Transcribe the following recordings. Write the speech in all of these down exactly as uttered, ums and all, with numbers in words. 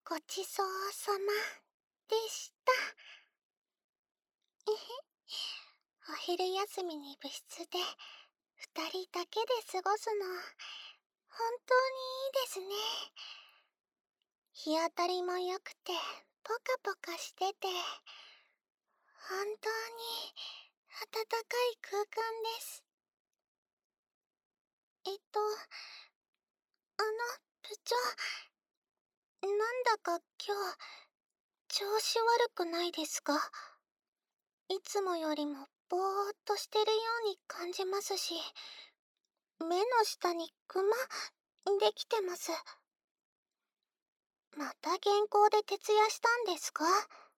ごちそうさまでした。えへ、お昼休みに部室で二人だけで過ごすの、本当にいいですね。日当たりも良くて、ポカポカしてて、本当に暖かい空間です。えっと、あの、部長、なんだか今日、調子悪くないですか？いつもよりもぼーっとしてるように感じますし、目の下にクマ、できてます。また原稿で徹夜したんですか？ほ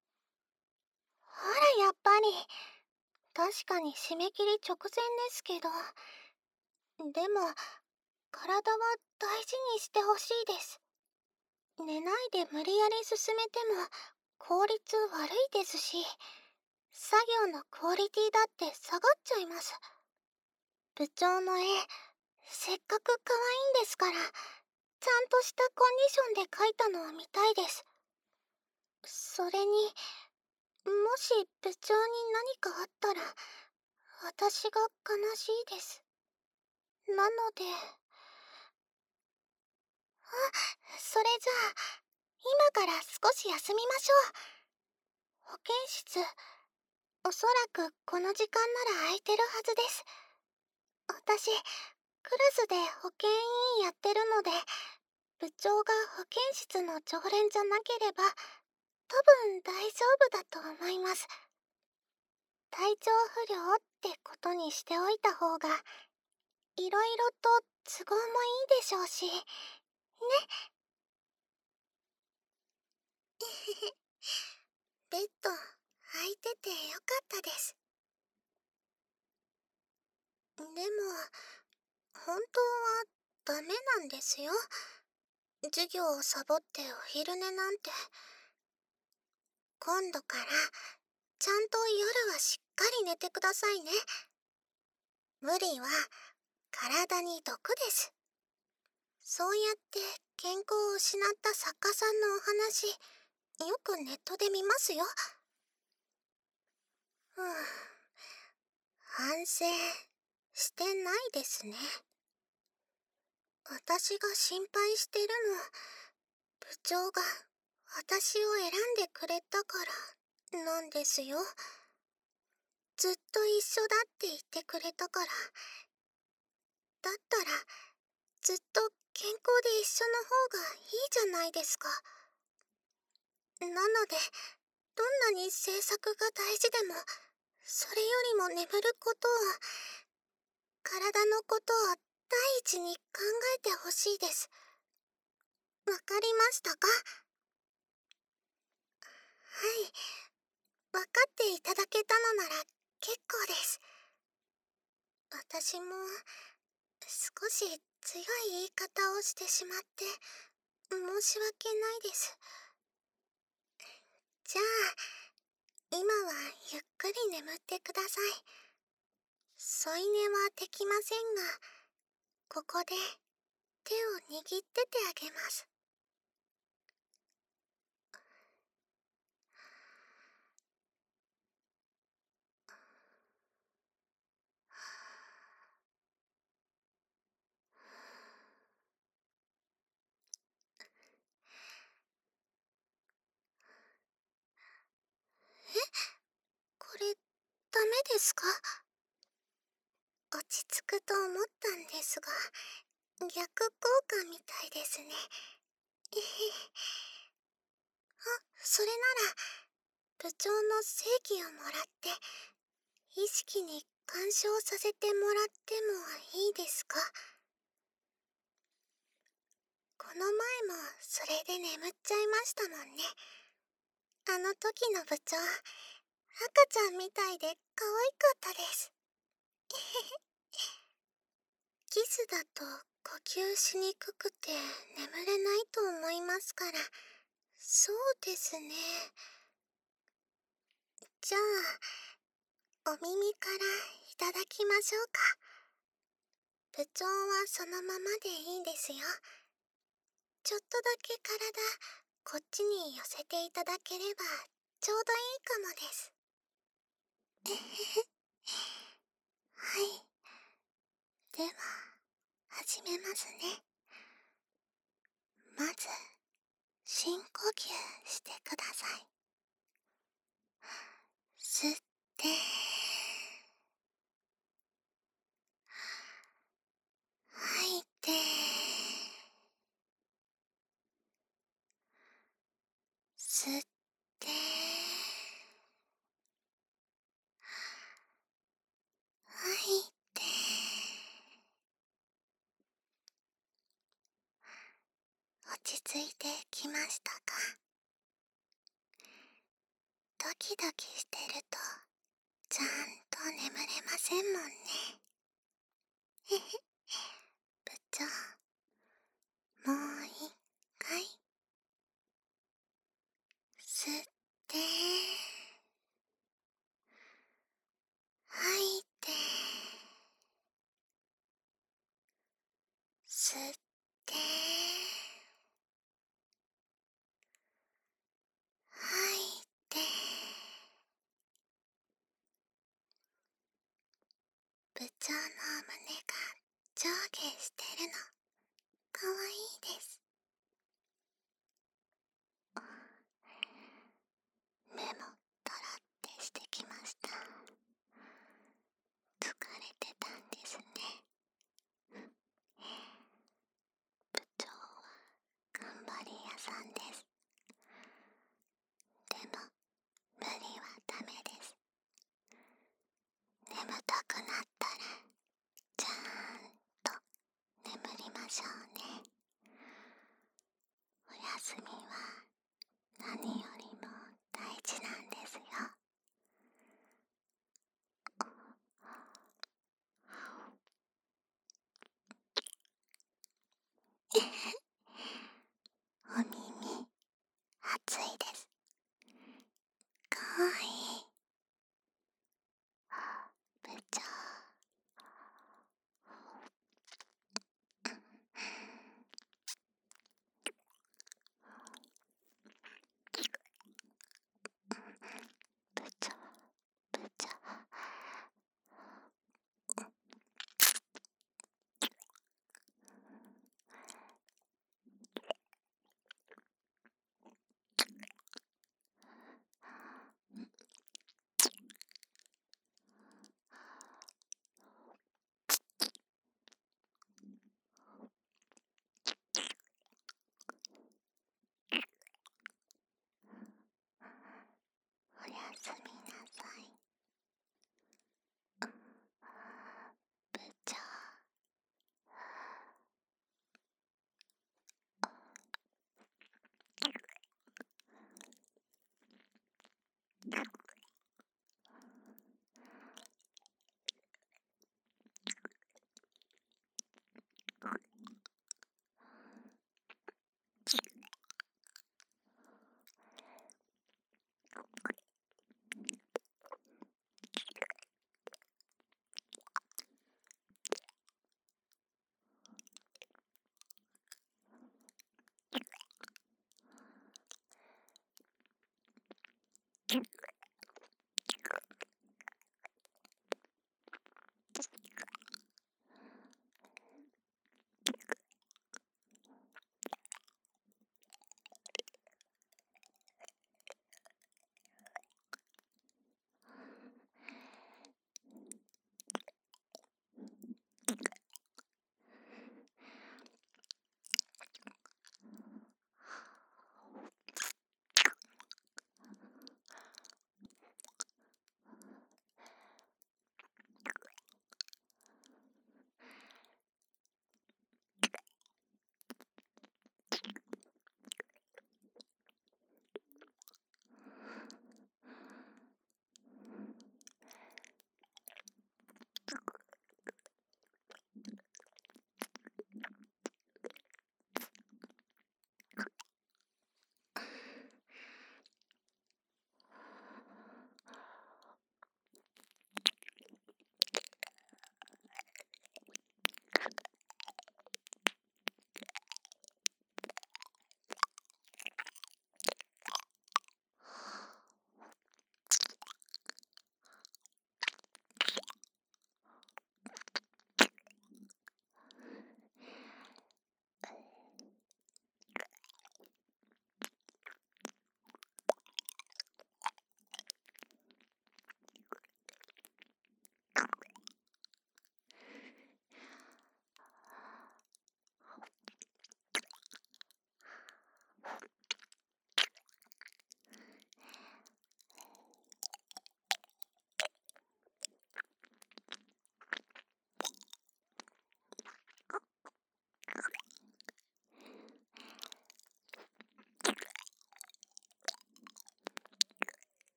らやっぱり、確かに締め切り直前ですけど、でも、体は大事にしてほしいです。寝ないで無理やり進めても効率悪いですし、作業のクオリティだって下がっちゃいます。部長の絵、せっかく可愛いんですから、ちゃんとしたコンディションで描いたのを見たいです。それに、もし部長に何かあったら、私が悲しいです。なので、あ、それじゃあ、今から少し休みましょう。保健室、おそらくこの時間なら空いてるはずです。私、クラスで保健委員やってるので、部長が保健室の常連じゃなければ、多分大丈夫だと思います。体調不良ってことにしておいた方が、いろいろと都合もいいでしょうし、ね。ベッド、空いててよかったです。でも、本当はダメなんですよ。授業をサボってお昼寝なんて。今度から、ちゃんと夜はしっかり寝てくださいね。無理は、体に毒です。そうやって健康を失った作家さんのお話、よくネットで見ますよ。ふぅ、反省してないですね。私が心配してるの、部長が私を選んでくれたからなんですよ。ずっと一緒だって言ってくれたから。だったら、ずっと健康で一緒の方がいいじゃないですか。なので、どんなに制作が大事でも、それよりも眠ることを、体のことを第一に考えてほしいです。わかりましたか？はい。わかっていただけたのなら結構です。私も、少し強い言い方をしてしまって、申し訳ないです。じゃあ、今はゆっくり眠ってください。添い寝はできませんが、ここで手を握っててあげます。え、これ、ダメですか？落ち着くと思ったんですが、逆効果みたいですね。えへ。あ、それなら、部長の正義をもらって、意識に干渉させてもらってもいいですか？この前もそれで眠っちゃいましたもんね。あの時の部長、赤ちゃんみたいで可愛かったです。キスだと呼吸しにくくて眠れないと思いますから、そうですね。じゃあ、お耳からいただきましょうか。部長はそのままでいいんですよ。ちょっとだけ体こっちに寄せていただければちょうどいいかもです。えへへ。はい。では、始めますね。まず、深呼吸してください。吸って、吐いて、吸って、吐いて、落ち着いてきましたか？ドキドキしてると、ちゃんと眠れませんもんね。へへ。部長、もう一回。吸って、吐いて、吸って、吐いて。部長の胸が上下してるの、かわいいです。目もトラってしてきました。疲れてたんですね。部長は頑張り屋さんです。でも無理はダメです。眠たくなったらちゃんと眠りま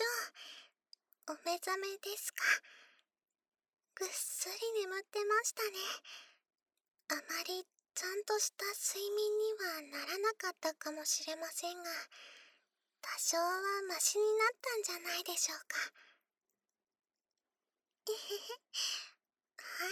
長、お目覚めですか？ぐっすり眠ってましたね。あまりちゃんとした睡眠にはならなかったかもしれませんが、多少はマシになったんじゃないでしょうか。えへへ。はい、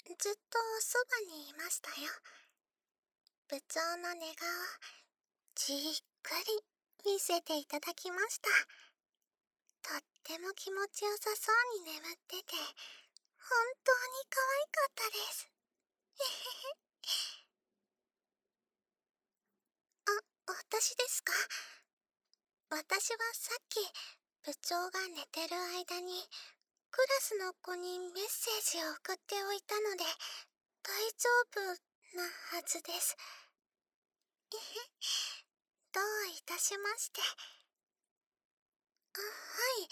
ずっとそばにいましたよ。部長の寝顔、じっくり見せていただきました。とっても気持ちよさそうに眠ってて、本当に可愛かったです。えへへ。あ、私ですか？私はさっき、部長が寝てる間に、クラスの子にメッセージを送っておいたので、大丈夫なはずです。えへ、どういたしまして。あ、はい、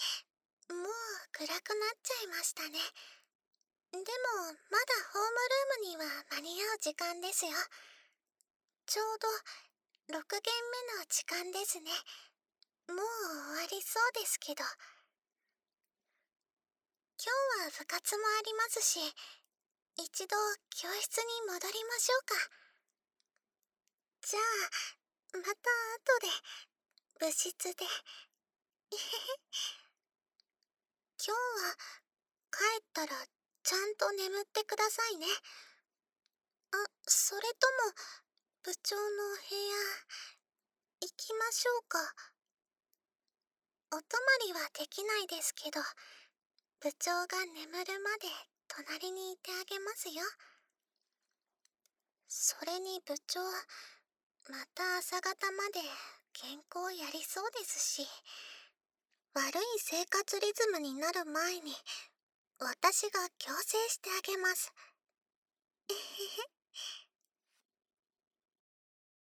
もう暗くなっちゃいましたね。でも、まだホームルームには間に合う時間ですよ。ちょうど、ろく限目の時間ですね。もう終わりそうですけど。今日は部活もありますし、一度教室に戻りましょうか。じゃあ、また後で、部室で。えへへ。今日は帰ったらちゃんと眠ってくださいね。あ、それとも、部長の部屋、行きましょうか。お泊まりはできないですけど、部長が眠るまで隣にいてあげますよ。それに部長、また朝方まで原稿やりそうですし、悪い生活リズムになる前に、私が矯正してあげます。えへへ。